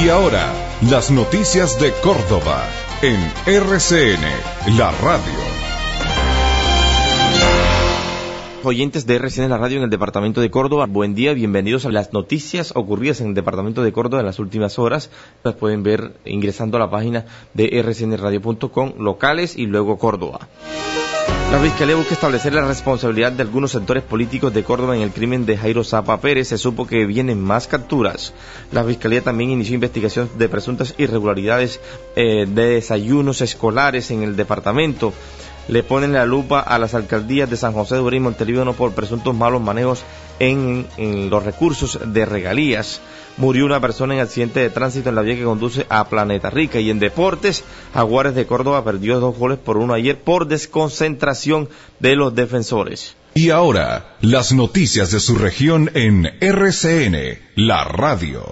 Y ahora, las noticias de Córdoba en RCN, la radio. Oyentes de RCN, la radio en el departamento de Córdoba, buen día, bienvenidos a las noticias ocurridas en el departamento de Córdoba en las últimas horas. Las pueden ver ingresando a la página de rcnradio.com, locales y luego Córdoba. La Fiscalía busca establecer la responsabilidad de algunos sectores políticos de Córdoba en el crimen de Jairo Zapa Pérez. Se supo que vienen más capturas. La Fiscalía también inició investigación de presuntas irregularidades de desayunos escolares en el departamento. Le ponen la lupa a las alcaldías de San José de Urey y Montelíbano por presuntos malos manejos en los recursos de regalías. Murió una persona en accidente de tránsito en la vía que conduce a Planeta Rica. Y en deportes, Jaguares de Córdoba perdió 2-1 ayer por desconcentración de los defensores. Y ahora, las noticias de su región en RCN, la radio.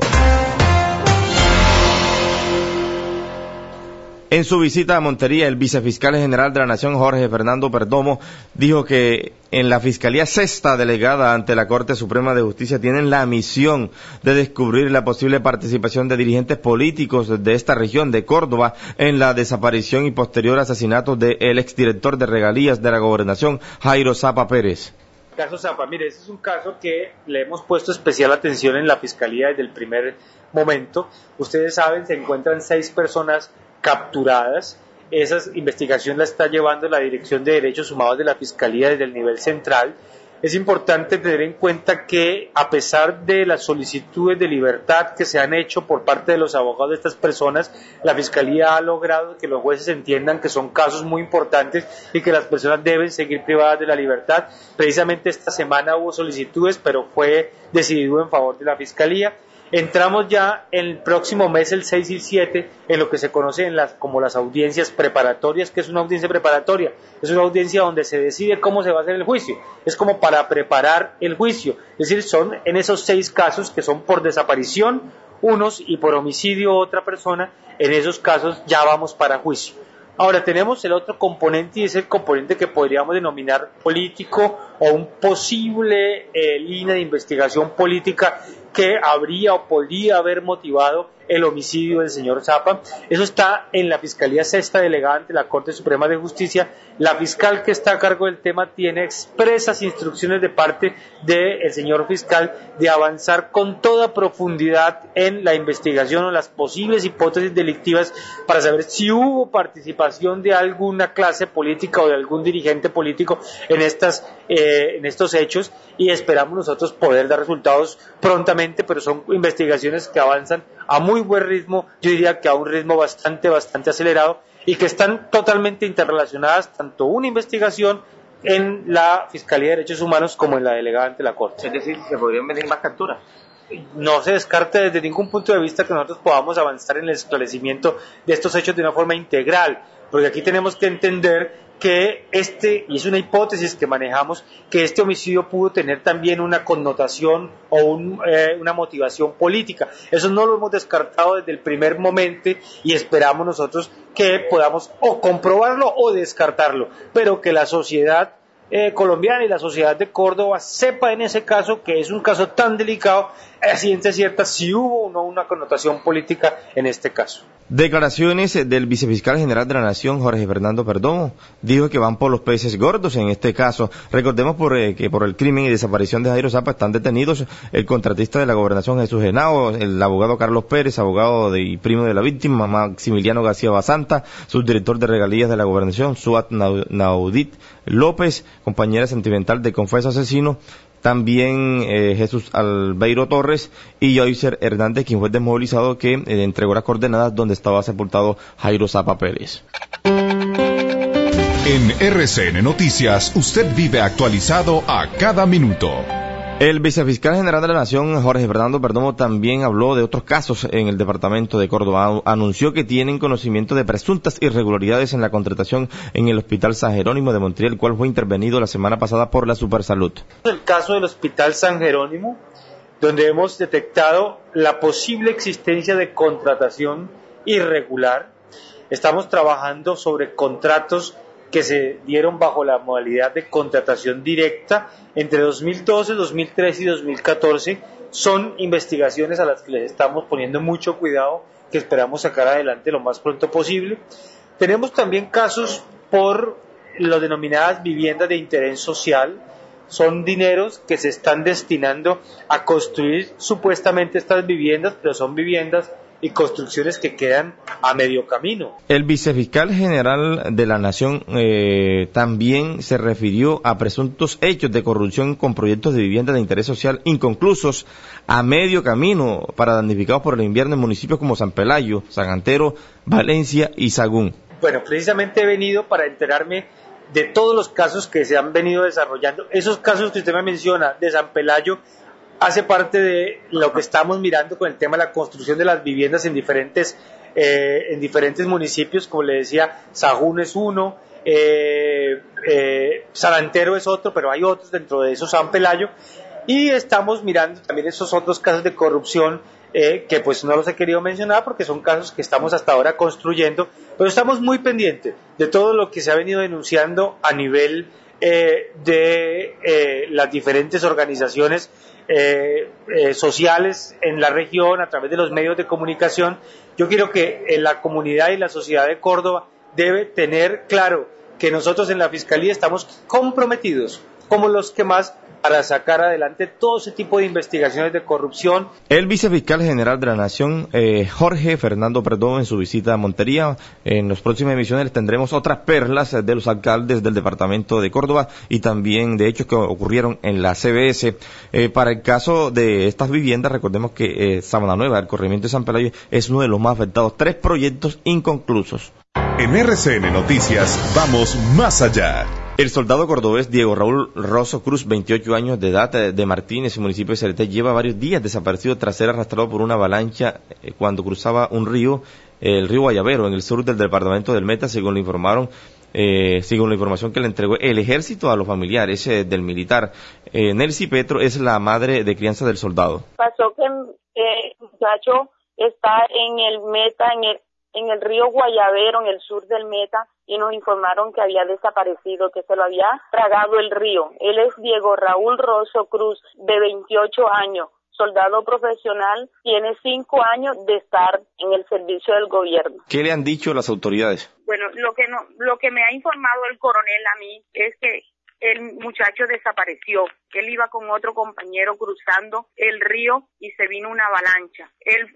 En su visita a Montería, el vicefiscal general de la Nación, Jorge Fernando Perdomo, dijo que en la Fiscalía Sexta delegada ante la Corte Suprema de Justicia tienen la misión de descubrir la posible participación de dirigentes políticos de esta región de Córdoba en la desaparición y posterior asesinato del exdirector de regalías de la Gobernación, Jairo Zapa Pérez. Caso Zapa, mire, este es un caso que le hemos puesto especial atención en la Fiscalía desde el primer momento. Ustedes saben, se encuentran 6 personas capturadas. Esa investigación la está llevando la Dirección de Derechos Humanos de la Fiscalía desde el nivel central. Es importante tener en cuenta que, a pesar de las solicitudes de libertad que se han hecho por parte de los abogados de estas personas, la Fiscalía ha logrado que los jueces entiendan que son casos muy importantes y que las personas deben seguir privadas de la libertad. Precisamente esta semana hubo solicitudes, pero fue decidido en favor de la Fiscalía. Entramos ya en el próximo mes, el 6 y el 7, en lo que se conoce como las audiencias preparatorias. ¿Qué es una audiencia preparatoria? Es una audiencia donde se decide cómo se va a hacer el juicio. Es como para preparar el juicio. Es decir, son en esos 6 casos que son por desaparición, unos, y por homicidio otra persona. En esos casos ya vamos para juicio. Ahora tenemos el otro componente, y es el componente que podríamos denominar político o un posible línea de investigación política que habría o podría haber motivado el homicidio del señor Zapa. Eso está en la Fiscalía Sexta delegada ante la Corte Suprema de Justicia. La fiscal que está a cargo del tema tiene expresas instrucciones de parte del señor fiscal de avanzar con toda profundidad en la investigación o las posibles hipótesis delictivas para saber si hubo participación de alguna clase política o de algún dirigente político en estos hechos, y esperamos nosotros poder dar resultados prontamente, pero son investigaciones que avanzan a muy buen ritmo, yo diría que a un ritmo bastante acelerado, y que están totalmente interrelacionadas, tanto una investigación en la Fiscalía de Derechos Humanos como en la delegada ante la Corte. Es decir, ¿se podrían venir más capturas? No se descarta desde ningún punto de vista que nosotros podamos avanzar en el esclarecimiento de estos hechos de una forma integral, porque aquí tenemos que entender que y es una hipótesis que manejamos, que este homicidio pudo tener también una connotación o una motivación política. Eso no lo hemos descartado desde el primer momento, y esperamos nosotros que podamos o comprobarlo o descartarlo, pero que la sociedad colombiana y la sociedad de Córdoba sepa en ese caso que es un caso tan delicado, a ciencia cierta si hubo o no una connotación política en este caso. Declaraciones del vicefiscal general de la Nación, Jorge Fernando Perdomo, dijo que van por los peces gordos en este caso. Recordemos que por el crimen y desaparición de Jairo Zapa están detenidos el contratista de la Gobernación, Jesús Henao, el abogado Carlos Pérez, abogado y primo de la víctima, Maximiliano García Basanta, subdirector de regalías de la Gobernación, Suat Naudit López, compañera sentimental de confeso asesino, también Jesús Albeiro Torres y Joycer Hernández, quien fue desmovilizado, que entregó las coordenadas donde estaba sepultado Jairo Zapa Pérez. En RCN Noticias, usted vive actualizado a cada minuto. El vicefiscal general de la Nación, Jorge Fernando Perdomo, también habló de otros casos en el departamento de Córdoba. Anunció que tienen conocimiento de presuntas irregularidades en la contratación en el Hospital San Jerónimo de Montería, el cual fue intervenido la semana pasada por la Supersalud. El caso del Hospital San Jerónimo, donde hemos detectado la posible existencia de contratación irregular. Estamos trabajando sobre contratos que se dieron bajo la modalidad de contratación directa entre 2012, 2013 y 2014, son investigaciones a las que les estamos poniendo mucho cuidado, que esperamos sacar adelante lo más pronto posible. Tenemos también casos por las denominadas viviendas de interés social. Son dineros que se están destinando a construir supuestamente estas viviendas, pero son viviendas y construcciones que quedan a medio camino. El vicefiscal general de la Nación también se refirió a presuntos hechos de corrupción con proyectos de vivienda de interés social inconclusos a medio camino para damnificados por el invierno en municipios como San Pelayo, San Antero, Valencia y Sagún. Bueno, precisamente he venido para enterarme de todos los casos que se han venido desarrollando. Esos casos que usted me menciona de San Pelayo hace parte de lo que estamos mirando con el tema de la construcción de las viviendas en diferentes municipios. Como le decía, Sagún es uno, San Antero es otro, pero hay otros dentro de eso, San Pelayo, y estamos mirando también esos otros casos de corrupción que pues no los he querido mencionar porque son casos que estamos hasta ahora construyendo, pero estamos muy pendientes de todo lo que se ha venido denunciando a nivel de las diferentes organizaciones sociales en la región, a través de los medios de comunicación. Yo quiero que la comunidad y la sociedad de Córdoba debe tener claro que nosotros en la Fiscalía estamos comprometidos, como los que más, para sacar adelante todo ese tipo de investigaciones de corrupción. El vicefiscal general de la Nación, Jorge Fernando Perdomo, en su visita a Montería. En las próximas emisiones les tendremos otras perlas de los alcaldes del departamento de Córdoba y también de hechos que ocurrieron en la CBS. Para el caso de estas viviendas, recordemos que Sabana Nueva, el corregimiento de San Pelayo, es uno de los más afectados. 3 proyectos inconclusos. En RCN Noticias vamos más allá. El soldado cordobés Diego Raúl Rosso Cruz, 28 años de edad, de Martínez, municipio de Cereté, lleva varios días desaparecido tras ser arrastrado por una avalancha cuando cruzaba un río, el río Guayabero, en el sur del departamento del Meta, según la información que le entregó el ejército a los familiares del militar. Nelcy Petro es la madre de crianza del soldado. Pasó que el muchacho está en el Meta, en el río Guayabero, en el sur del Meta, y nos informaron que había desaparecido, que se lo había tragado el río. Él es Diego Raúl Rosso Cruz, de 28 años, soldado profesional, tiene 5 años de estar en el servicio del gobierno. ¿Qué le han dicho las autoridades? Bueno, lo que me ha informado el coronel a mí es que el muchacho desapareció. Él iba con otro compañero cruzando el río y se vino una avalancha.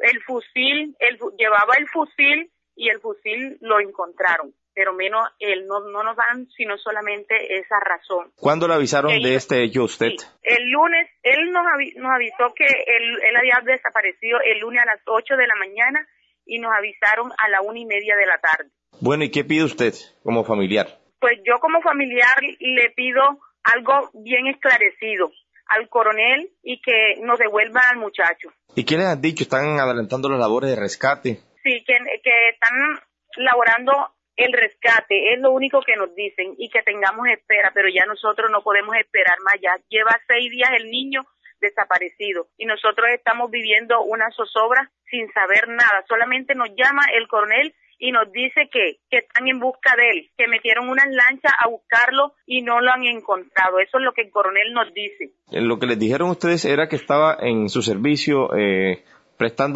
Llevaba el fusil y el fusil lo encontraron, pero menos él, no nos dan sino solamente esa razón. ¿Cuándo le avisaron de este hecho usted? Sí, el lunes, él nos avisó que él había desaparecido el lunes a las 8 de la mañana y nos avisaron a la 1:30 de la tarde. Bueno, ¿y qué pide usted como familiar? Pues yo como familiar le pido algo bien esclarecido al coronel y que nos devuelva al muchacho. ¿Y qué les han dicho? ¿Están adelantando las labores de rescate? Sí, que están elaborando el rescate, es lo único que nos dicen, y que tengamos espera, pero ya nosotros no podemos esperar más. Ya lleva 6 días el niño desaparecido y nosotros estamos viviendo una zozobra sin saber nada. Solamente nos llama el coronel y nos dice que están en busca de él, que metieron unas lanchas a buscarlo y no lo han encontrado. Eso es lo que el coronel nos dice. Lo que les dijeron ustedes era que estaba en su servicio prestando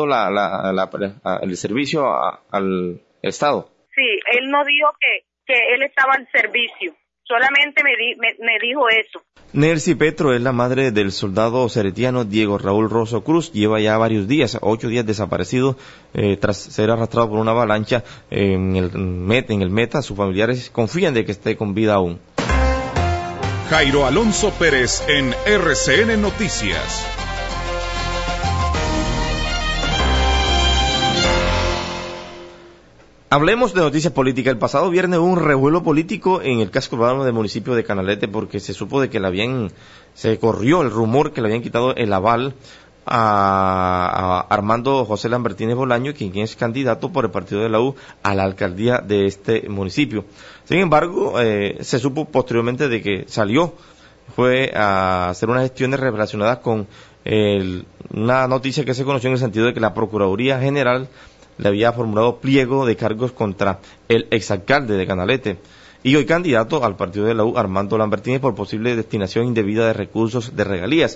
el servicio al Estado. Sí, él no dijo que él estaba al servicio. Solamente me dijo eso. Nelcy Petro es la madre del soldado ceretiano Diego Raúl Rosso Cruz. Lleva ya varios días, 8 días desaparecido, tras ser arrastrado por una avalancha en el Meta. Sus familiares confían de que esté con vida aún. Jairo Alonso Pérez en RCN Noticias. Hablemos de noticias políticas. El pasado viernes hubo un revuelo político en el casco urbano del municipio de Canalete porque se supo de que se corrió el rumor que le habían quitado el aval a Armando José Lambertines Bolaño, quien es candidato por el partido de la U a la alcaldía de este municipio. Sin embargo, se supo posteriormente de que fue a hacer unas gestiones relacionadas con una noticia que se conoció en el sentido de que la Procuraduría General le había formulado pliego de cargos contra el exalcalde de Canalete y hoy candidato al partido de la U, Armando Lambertines, por posible destinación indebida de recursos de regalías.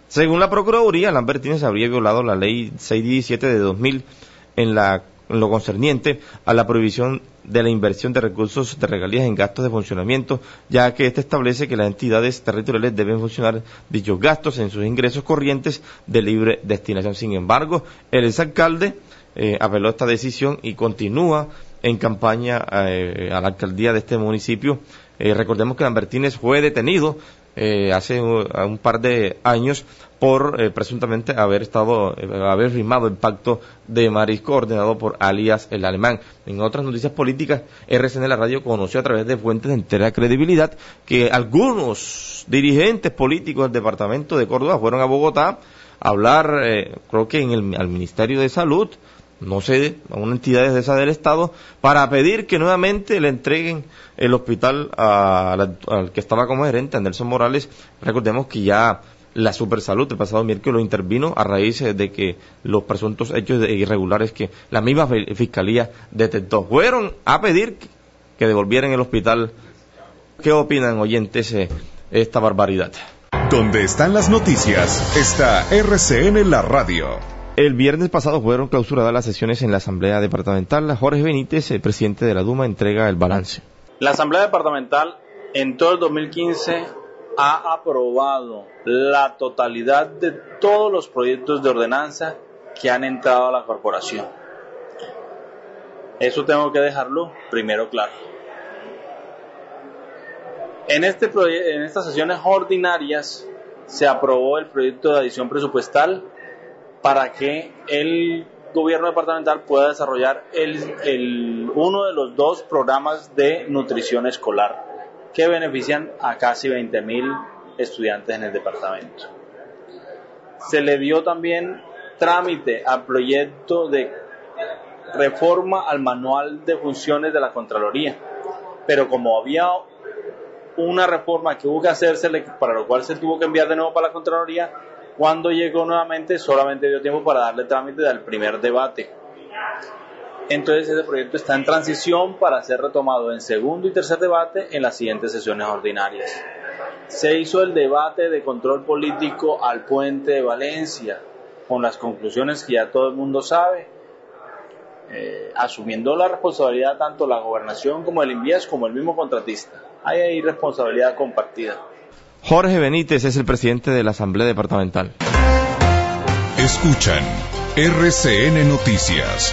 Según la Procuraduría, Lambertines habría violado la Ley 617 de 2000 en lo concerniente a la prohibición de la inversión de recursos de regalías en gastos de funcionamiento, ya que este establece que las entidades territoriales deben funcionar dichos gastos en sus ingresos corrientes de libre destinación. Sin embargo, el exalcalde apeló esta decisión y continúa en campaña a la alcaldía de este municipio. Recordemos que Lambertines fue detenido hace un par de años por presuntamente haber firmado el pacto de Marisco ordenado por alias el Alemán. En otras noticias políticas, RCN La Radio conoció a través de fuentes de entera credibilidad que algunos dirigentes políticos del departamento de Córdoba fueron a Bogotá a hablar, creo que al Ministerio de Salud, no sé, a una entidad de esa del Estado, para pedir que nuevamente le entreguen el hospital al que estaba como gerente, a Nelson Morales. Recordemos que ya la Supersalud el pasado miércoles lo intervino a raíz de que los presuntos hechos irregulares que la misma Fiscalía detectó. Fueron a pedir que devolvieran el hospital. ¿Qué opinan, oyentes, esta barbaridad? Donde están las noticias, está RCN La Radio. El viernes pasado fueron clausuradas las sesiones en la Asamblea Departamental. Jorge Benítez, el presidente de la Duma, entrega el balance. La Asamblea Departamental en todo el 2015 ha aprobado la totalidad de todos los proyectos de ordenanza que han entrado a la corporación. Eso tengo que dejarlo primero claro. En estas sesiones ordinarias se aprobó el proyecto de adición presupuestal para que el gobierno departamental pueda desarrollar uno de los 2 programas de nutrición escolar que benefician a casi 20,000 estudiantes en el departamento. Se le dio también trámite al proyecto de reforma al manual de funciones de la Contraloría, pero como había una reforma que hubo que hacérsele, para lo cual se tuvo que enviar de nuevo para la Contraloría, cuando llegó nuevamente solamente dio tiempo para darle trámite al primer debate. Entonces ese proyecto está en transición para ser retomado en segundo y tercer debate en las siguientes sesiones ordinarias. Se hizo el debate de control político al puente de Valencia, con las conclusiones que ya todo el mundo sabe, asumiendo la responsabilidad tanto la gobernación como el INVIES como el mismo contratista. Hay ahí responsabilidad compartida. Jorge Benítez es el presidente de la Asamblea Departamental. Escuchan RCN Noticias.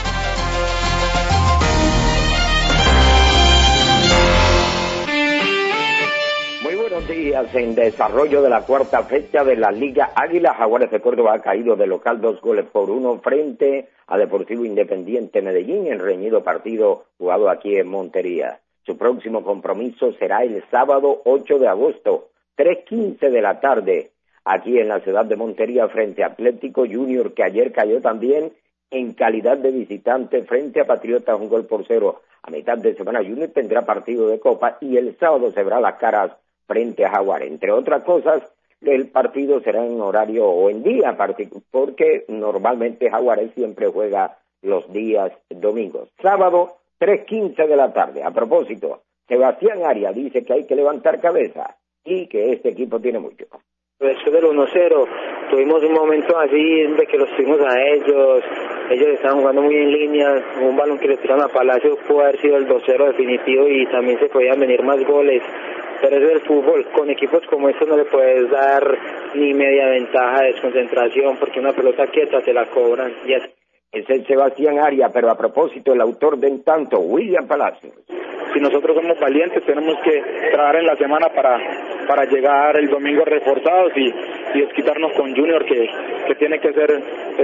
Muy buenos días. En desarrollo de la cuarta fecha de la Liga Águila, Jaguares de Córdoba ha caído de local 2-1 frente a Deportivo Independiente Medellín en reñido partido jugado aquí en Montería. Su próximo compromiso será el sábado 8 de agosto, 3:15 de la tarde, aquí en la ciudad de Montería frente a Atlético Junior, que ayer cayó también en calidad de visitante frente a Patriotas 1-0. A mitad de semana Junior tendrá partido de Copa y el sábado se verá las caras frente a Jaguares. Entre otras cosas, el partido será en horario o en día, porque normalmente Jaguares siempre juega los días domingos. Sábado 3:15 de la tarde. A propósito, Sebastián Arias dice que hay que levantar cabeza y que este equipo tiene mucho. Después del 1-0 tuvimos un momento así de que los tuvimos a ellos estaban jugando muy en línea, un balón que le tiraron a Palacio pudo haber sido el 2-0 definitivo y también se podían venir más goles, pero eso es el fútbol, con equipos como estos no le puedes dar ni media ventaja de desconcentración porque una pelota quieta te la cobran. Es el Sebastián Arias, pero a propósito, el autor del tanto, William Palacios. Si nosotros somos valientes, tenemos que trabajar en la semana para llegar el domingo reforzados y desquitarnos con Junior, que tiene que ser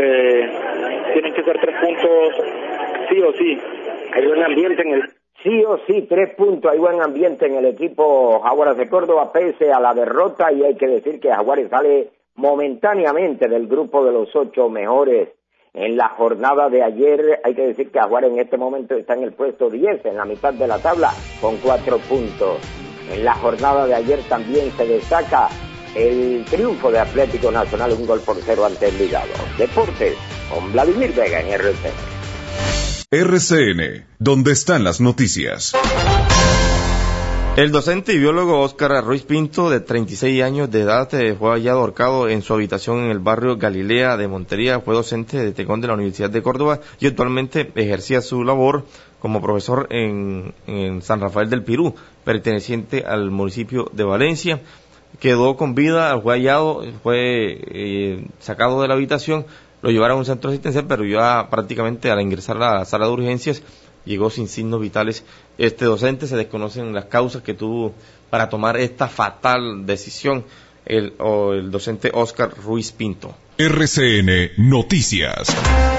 tienen que ser 3 puntos sí o sí. Hay buen ambiente en el sí o sí, 3 puntos, hay buen ambiente en el equipo Jaguares de Córdoba pese a la derrota, y hay que decir que Jaguares sale momentáneamente del grupo de los 8 mejores. En la jornada de ayer, hay que decir que Jaguares en este momento está en el puesto 10, en la mitad de la tabla, con 4 puntos. En la jornada de ayer también se destaca el triunfo de Atlético Nacional, 1-0 ante el Ligado. Deportes, con Vladimir Vega en RCN. RCN, donde están las noticias. El docente y biólogo Óscar Ruiz Pinto, de 36 años de edad, fue hallado ahorcado en su habitación en el barrio Galilea de Montería. Fue docente de Tecón de la Universidad de Córdoba y actualmente ejercía su labor como profesor en San Rafael del Pirú, perteneciente al municipio de Valencia. Quedó con vida, fue hallado, fue sacado de la habitación, lo llevaron a un centro asistencial, pero ya prácticamente al ingresar a la sala de urgencias llegó sin signos vitales. Este docente, se desconocen las causas que tuvo para tomar esta fatal decisión, el docente Óscar Ruiz Pinto. RCN Noticias.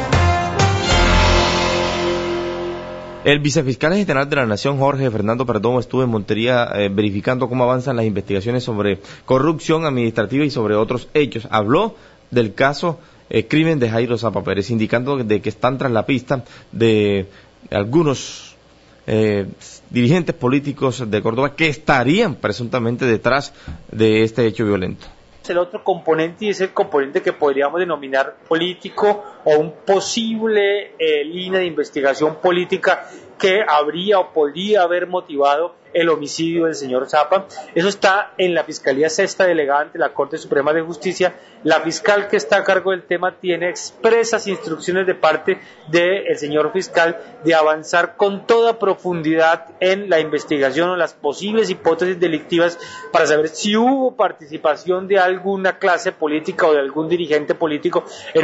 El vicefiscal general de la Nación, Jorge Fernando Perdomo, estuvo en Montería verificando cómo avanzan las investigaciones sobre corrupción administrativa y sobre otros hechos. Habló del caso crimen de Jairo Zapa Pérez, indicando de que están tras la pista de algunos dirigentes políticos de Córdoba que estarían presuntamente detrás de este hecho violento. El otro componente, y es el componente que podríamos denominar político o un posible línea de investigación política que habría o podría haber motivado el homicidio del señor Zapa. Eso está en la Fiscalía Sexta Delegada ante la Corte Suprema de Justicia. La fiscal que está a cargo del tema tiene expresas instrucciones de parte del señor fiscal de avanzar con toda profundidad en la investigación o las posibles hipótesis delictivas para saber si hubo participación de alguna clase política o de algún dirigente político en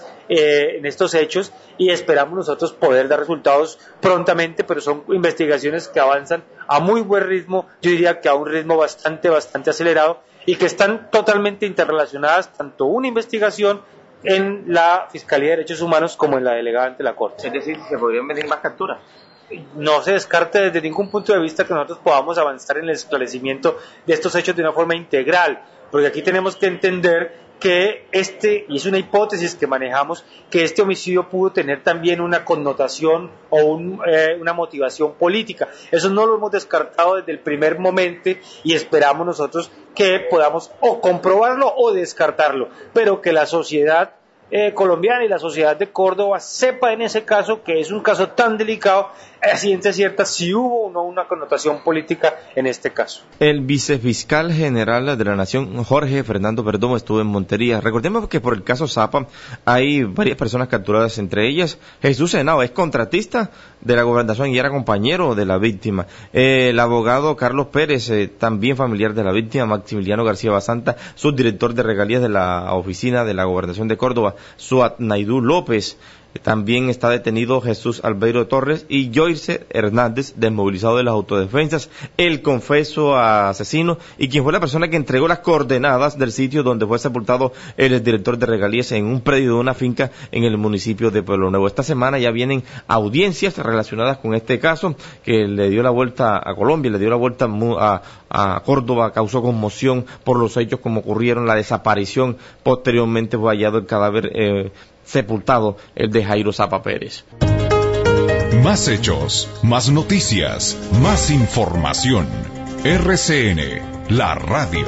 estos hechos, y esperamos nosotros poder dar resultados prontamente, pero son investigaciones que avanzan a muy buen ritmo, yo diría que a un ritmo bastante acelerado, y que están totalmente interrelacionadas, tanto una investigación en la Fiscalía de Derechos Humanos como en la delegada ante la Corte. Es decir, ¿se podrían venir más capturas? No se descarte desde ningún punto de vista que nosotros podamos avanzar en el esclarecimiento de estos hechos de una forma integral, porque aquí tenemos que entender que y es una hipótesis que manejamos, que este homicidio pudo tener también una connotación o una motivación política. Eso no lo hemos descartado desde el primer momento y esperamos nosotros que podamos o comprobarlo o descartarlo, pero que la sociedad colombiana y la sociedad de Córdoba sepa en ese caso que es un caso tan delicado, a ciencia cierta si hubo o no una connotación política en este caso. El vicefiscal general de la Nación, Jorge Fernando Perdomo, estuvo en Montería. Recordemos que por el caso Zapa hay varias personas capturadas, entre ellas Jesús Henao, es contratista de la gobernación y era compañero de la víctima. El abogado Carlos Pérez, también familiar de la víctima, Maximiliano García Basanta, subdirector de regalías de la oficina de la gobernación de Córdoba, Suat Naidú López. También está detenido Jesús Albeiro Torres y Joyce Hernández, desmovilizado de las autodefensas, el confeso asesino y quien fue la persona que entregó las coordenadas del sitio donde fue sepultado el director de regalías en un predio de una finca en el municipio de Pueblo Nuevo. Esta semana ya vienen audiencias relacionadas con este caso que le dio la vuelta a Colombia, le dio la vuelta a Córdoba, causó conmoción por los hechos como ocurrieron, la desaparición, posteriormente fue hallado el cadáver sepultado, el de Jairo Zapa Pérez. Más hechos, más noticias, más información. RCN, la radio.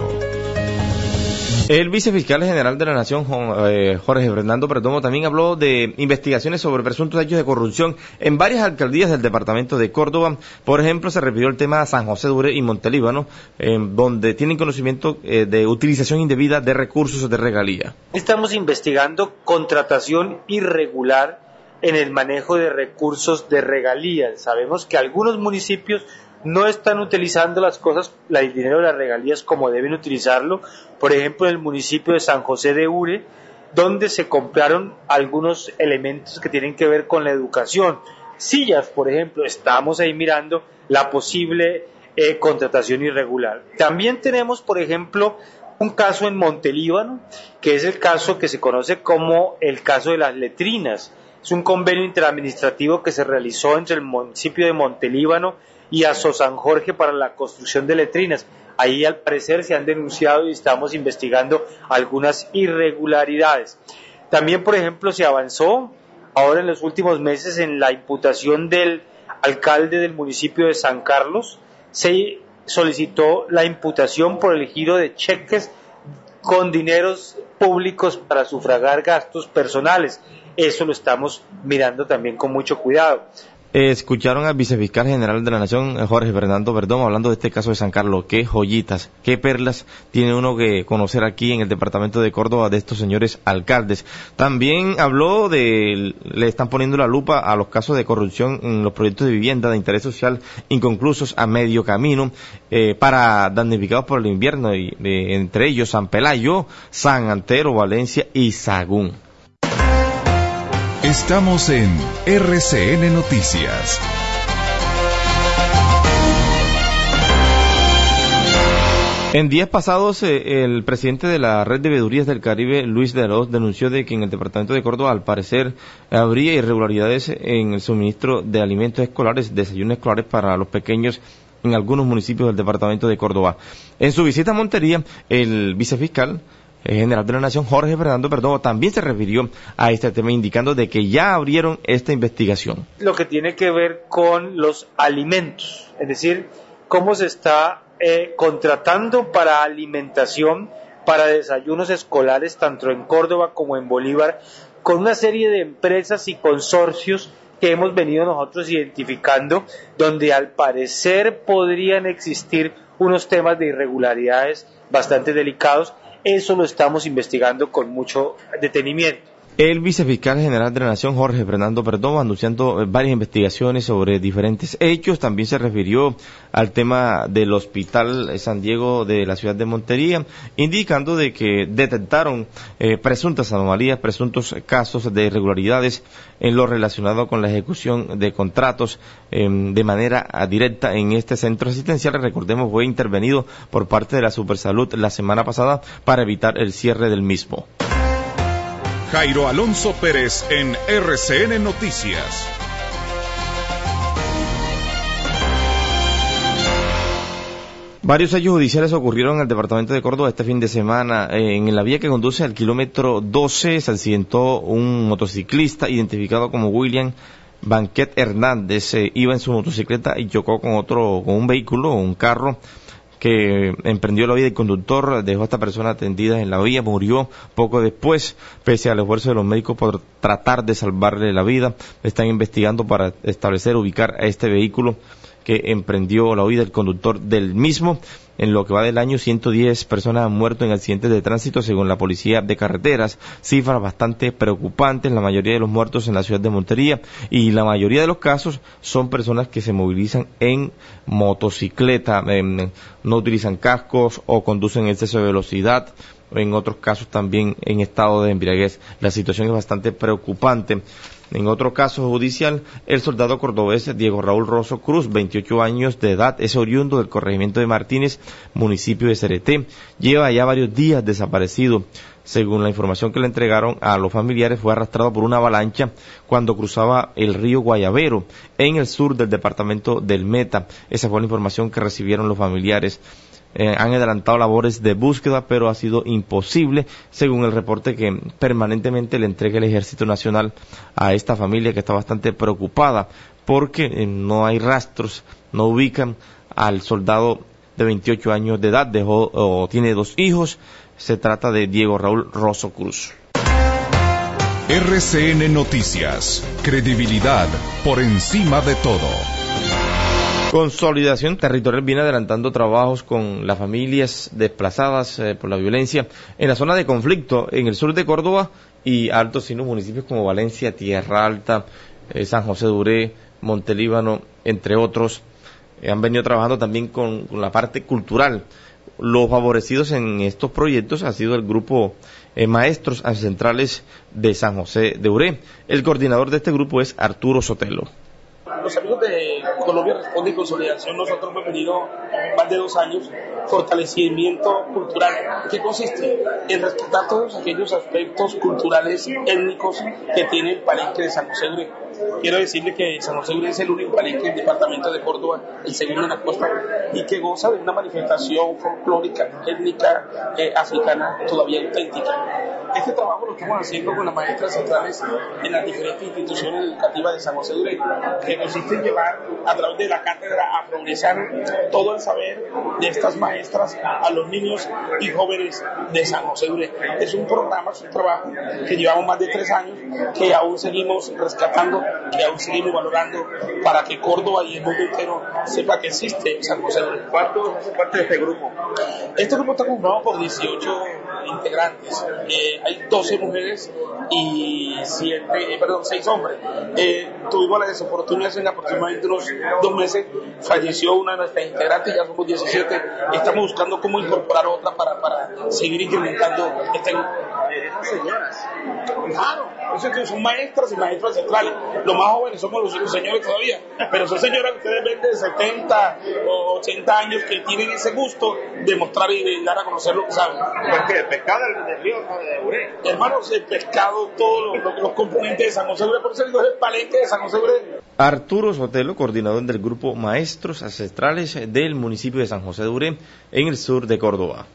El vicefiscal general de la Nación, Jorge Fernando Perdomo, también habló de investigaciones sobre presuntos hechos de corrupción en varias alcaldías del departamento de Córdoba. Por ejemplo, se refirió al tema de San José de Uré y Montelíbano, donde tienen conocimiento de utilización indebida de recursos de regalía. Estamos investigando contratación irregular en el manejo de recursos de regalías. Sabemos que algunos municipios no están utilizando el dinero de las regalías como deben utilizarlo. Por ejemplo, en el municipio de San José de Uré, donde se compraron algunos elementos que tienen que ver con la educación. Sillas, por ejemplo, estamos ahí mirando la posible contratación irregular. También tenemos, por ejemplo, un caso en Montelíbano, que es el caso que se conoce como el caso de las letrinas. Es un convenio interadministrativo que se realizó entre el municipio de Montelíbano y Aso San Jorge para la construcción de letrinas. Ahí al parecer se han denunciado y estamos investigando algunas irregularidades. También, por ejemplo, se avanzó ahora en los últimos meses en la imputación del alcalde del municipio de San Carlos. Se solicitó la imputación por el giro de cheques con dineros públicos para sufragar gastos personales. Eso lo estamos mirando también con mucho cuidado. Escucharon al vicefiscal general de la Nación, Jorge Fernando Perdomo, hablando de este caso de San Carlos. Qué joyitas, qué perlas tiene uno que conocer aquí en el departamento de Córdoba de estos señores alcaldes. También habló le están poniendo la lupa a los casos de corrupción en los proyectos de vivienda de interés social inconclusos a medio camino para damnificados por el invierno, entre ellos San Pelayo, San Antero, Valencia y Sagún. Estamos en RCN Noticias. En días pasados, el presidente de la Red de Veedurías del Caribe, Luis de Aroz, denunció de que en el departamento de Córdoba, al parecer, habría irregularidades en el suministro de alimentos escolares, desayunos escolares para los pequeños en algunos municipios del departamento de Córdoba. En su visita a Montería, el vicefiscal general de la Nación, Jorge Fernando Perdomo, también se refirió a este tema, indicando de que ya abrieron esta investigación. Lo que tiene que ver con los alimentos, es decir, cómo se está contratando para alimentación, para desayunos escolares, tanto en Córdoba como en Bolívar, con una serie de empresas y consorcios que hemos venido nosotros identificando, donde al parecer podrían existir unos temas de irregularidades bastante delicados. Eso lo estamos investigando con mucho detenimiento. El vicefiscal general de la Nación, Jorge Fernando Perdomo, anunciando varias investigaciones sobre diferentes hechos, también se refirió al tema del Hospital San Diego de la ciudad de Montería, indicando de que detectaron presuntas anomalías, presuntos casos de irregularidades en lo relacionado con la ejecución de contratos de manera directa en este centro asistencial. Recordemos, fue intervenido por parte de la Supersalud la semana pasada para evitar el cierre del mismo. Jairo Alonso Pérez en RCN Noticias. Varios hechos judiciales ocurrieron en el departamento de Córdoba este fin de semana. En la vía que conduce al kilómetro 12 se accidentó un motociclista identificado como William Banquet Hernández. Iba en su motocicleta y chocó con un vehículo, un carro, que emprendió la vida del conductor, dejó a esta persona tendida en la vía, murió poco después, pese al esfuerzo de los médicos por tratar de salvarle la vida. Están investigando para ubicar a este vehículo que emprendió la huida del conductor del mismo. En lo que va del año, 110 personas han muerto en accidentes de tránsito según la Policía de Carreteras, cifras bastante preocupantes. La mayoría de los muertos en la ciudad de Montería, y la mayoría de los casos son personas que se movilizan en motocicleta, no utilizan cascos o conducen en exceso de velocidad, en otros casos también en estado de embriaguez. La situación es bastante preocupante. En otro caso judicial, el soldado cordobés Diego Raúl Rosso Cruz, 28 años de edad, es oriundo del corregimiento de Martínez, municipio de Cereté. Lleva ya varios días desaparecido. Según la información que le entregaron a los familiares, fue arrastrado por una avalancha cuando cruzaba el río Guayabero, en el sur del departamento del Meta. Esa fue la información que recibieron los familiares. Han adelantado labores de búsqueda, pero ha sido imposible, según el reporte que permanentemente le entrega el Ejército Nacional a esta familia, que está bastante preocupada porque no hay rastros, no ubican al soldado de 28 años de edad. Tiene 2 hijos. Se trata de Diego Raúl Rosso Cruz. RCN Noticias, credibilidad por encima de todo. Consolidación Territorial viene adelantando trabajos con las familias desplazadas por la violencia en la zona de conflicto en el sur de Córdoba y altos signos, municipios como Valencia, Tierra Alta, San José de Uré, Montelíbano, entre otros. Han venido trabajando también con la parte cultural. Los favorecidos en estos proyectos ha sido el grupo Maestros Ancestrales de San José de Uré. El coordinador de este grupo es Arturo Sotelo. Los amigos de Colombia Responde y Consolidación, nosotros hemos venido más de 2 años, fortalecimiento cultural. ¿En qué consiste? En respetar todos aquellos aspectos culturales, étnicos que tiene el palenque de San José de Uré. Quiero decirle que San José de Uré es el único palenque del departamento de Córdoba, el segundo en la costa, y que goza de una manifestación folclórica, étnica, africana, todavía auténtica. Este trabajo lo estamos haciendo con las maestras centrales en las diferentes instituciones educativas de San José de Uré, que consiste en llevar a través de la cátedra a progresar todo el saber de estas maestras a los niños y jóvenes de San José de Uré. Es un programa, es un trabajo que llevamos más de 3 años, que aún seguimos rescatando, que aún seguimos valorando para que Córdoba y el mundo entero sepa que existe San José de Uré. ¿Cuántos hacen parte de este grupo? Este grupo está conformado por 18 integrantes. Hay 12 mujeres y 6 hombres. Tuvimos la desoportunidad en aproximadamente unos 2 meses, falleció una de nuestras integrantes, ya somos 17. Estamos buscando cómo incorporar otra para seguir incrementando este grupo. Esas señoras. Claro, son maestras y maestros centrales. Los más jóvenes somos los señores todavía, pero son señoras que ustedes ven de 70 o 80 años que tienen ese gusto de mostrar y de dar a conocer lo que saben. ¿Por qué? ¿El pescado del río de Uré? Hermanos, el pescado, todos los componentes de San José de Uré, por eso digo, es el palenque de San José de Uré. Arturo Sotelo, coordinador del grupo Maestros Ancestrales del municipio de San José de Uré, en el sur de Córdoba.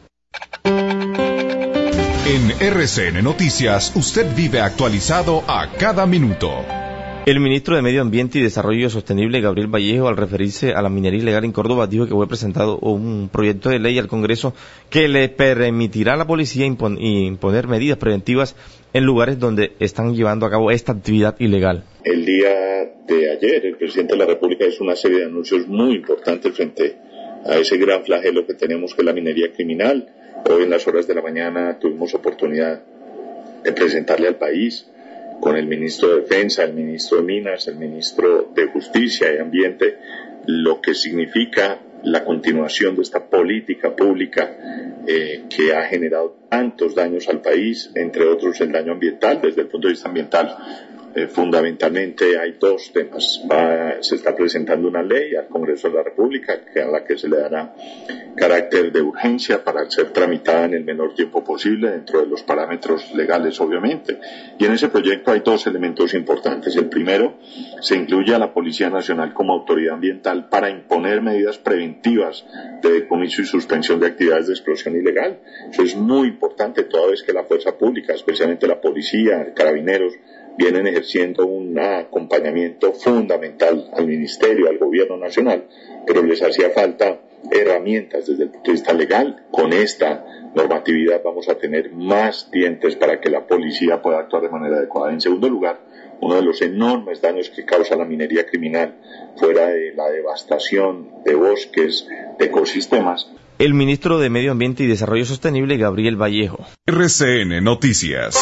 En RCN Noticias, usted vive actualizado a cada minuto. El ministro de Medio Ambiente y Desarrollo Sostenible, Gabriel Vallejo, al referirse a la minería ilegal en Córdoba, dijo que fue presentado un proyecto de ley al Congreso que le permitirá a la policía imponer medidas preventivas en lugares donde están llevando a cabo esta actividad ilegal. El día de ayer, el presidente de la República hizo una serie de anuncios muy importantes frente a ese gran flagelo que tenemos, que es la minería criminal. Hoy en las horas de la mañana tuvimos oportunidad de presentarle al país con el ministro de Defensa, el ministro de Minas, el ministro de Justicia y Ambiente, lo que significa la continuación de esta política pública que ha generado tantos daños al país, entre otros el daño ambiental. Desde el punto de vista ambiental, fundamentalmente hay 2 temas. Se está presentando una ley al Congreso de la República a la que se le dará carácter de urgencia para ser tramitada en el menor tiempo posible, dentro de los parámetros legales, obviamente. Y en ese proyecto hay 2 elementos importantes. El primero, se incluye a la Policía Nacional como autoridad ambiental para imponer medidas preventivas de decomiso y suspensión de actividades de explosión ilegal. Eso es muy importante, toda vez que la fuerza pública, especialmente la policía, carabineros, vienen ejerciendo un acompañamiento fundamental al Ministerio, al Gobierno Nacional, pero les hacía falta herramientas desde el punto de vista legal. Con esta normatividad vamos a tener más dientes para que la policía pueda actuar de manera adecuada. En segundo lugar, uno de los enormes daños que causa la minería criminal, fuera de la devastación de bosques, de ecosistemas. El ministro de Medio Ambiente y Desarrollo Sostenible, Gabriel Vallejo. RCN Noticias.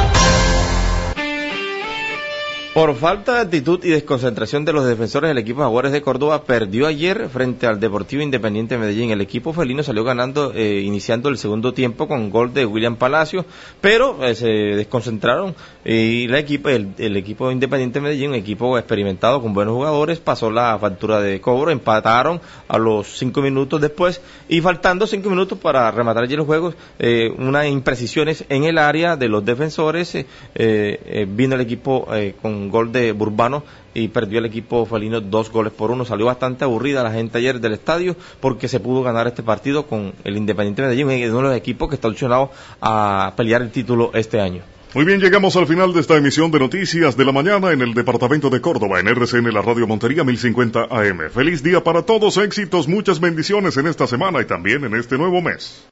Por falta de actitud y desconcentración de los defensores del equipo Jaguares de Córdoba, perdió ayer frente al Deportivo Independiente de Medellín. El equipo felino salió ganando, iniciando el segundo tiempo con gol de William Palacio, pero se desconcentraron y el equipo Independiente de Medellín, un equipo experimentado con buenos jugadores, pasó la factura de cobro, empataron a los 5 minutos después y faltando 5 minutos para rematar allí los juegos, unas imprecisiones en el área de los defensores, vino el equipo con gol de Burbano y perdió el equipo felino 2-1. Salió bastante aburrida la gente ayer del estadio porque se pudo ganar este partido con el Independiente de Medellín, uno de los equipos que está ilusionado a pelear el título este año. Muy bien, llegamos al final de esta emisión de Noticias de la Mañana en el departamento de Córdoba, en RCN, la Radio Montería 1050 AM. Feliz día para todos, éxitos, muchas bendiciones en esta semana y también en este nuevo mes.